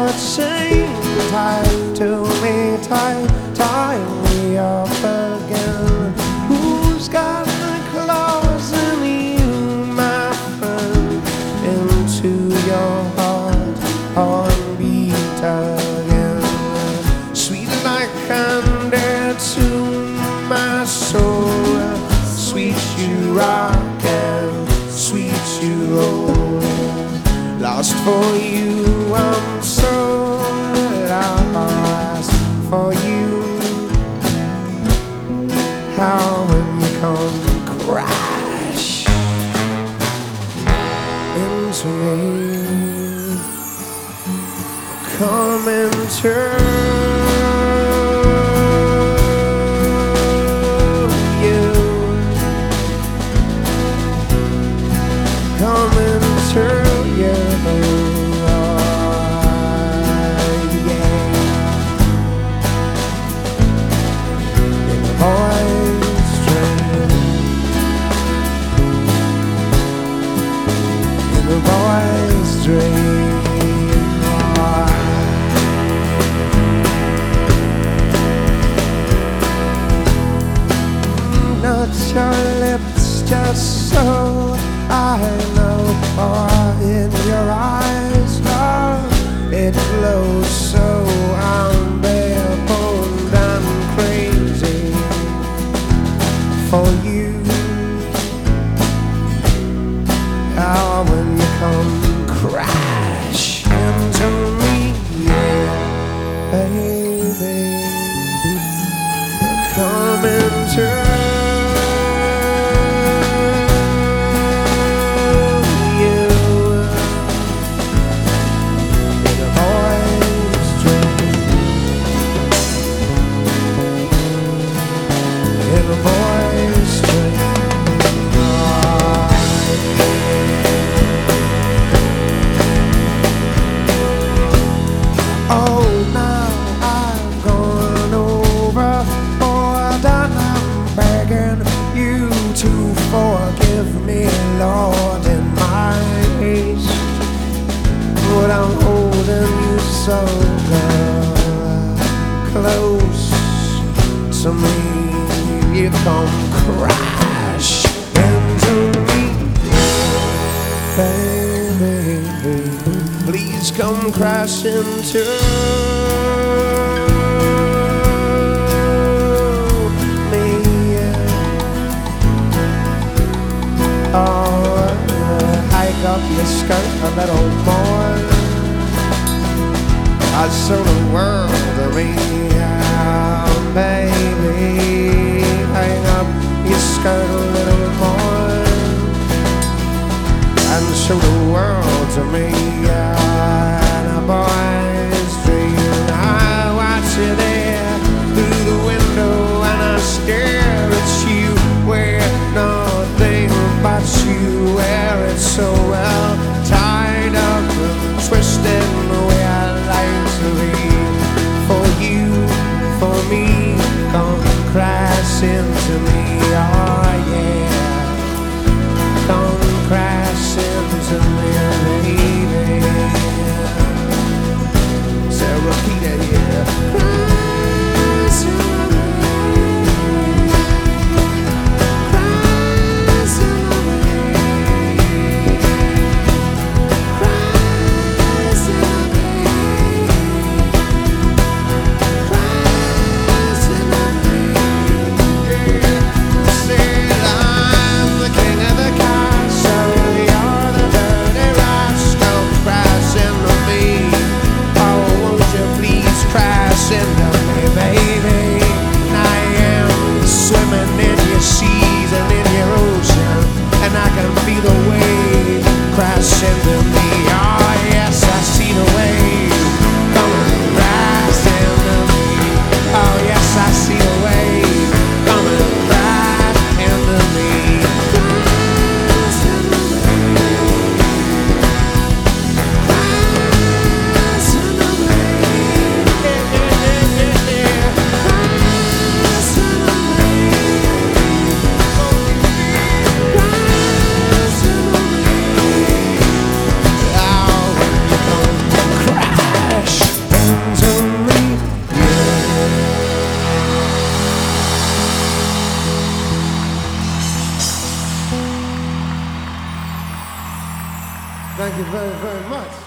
the chain tied to me, tie me up again. Who's got the claws in you, my friend? Into your heartbeat again. Sweet like candy to my soul, sweet you rock and sweet you roll. Lost for you, I'm so lost for you. How when you come crash into me, come into you, come into you. Not your lips, just so I know. Or in your eyes, love, it glows so I'm bareboned and crazy for you. How when you come crash into me, yeah, baby, come into you. In a boy's dream, in a boy's dream. Oh, now I've gone overboard and I'm begging you to forgive me, Lord, in my haste. But I'm holding you so close to me. You come crash into me, baby. Please come crash into me. Oh, hike up your skirt a little more. I show the world to me, baby. Hang up your skirt a little more and show the world to me. And a boy's dream. I watch you there through the window and I stare at you where nothing but you, where it's so well tied up and twisted the way I like to be. For you, for me, come crash into me, oh yeah. Come crash into me, baby. Sarah Peter here. Crash into me. Crash into me. Crash into me. Crash into me. Yeah. Say that. Thank you very, very much.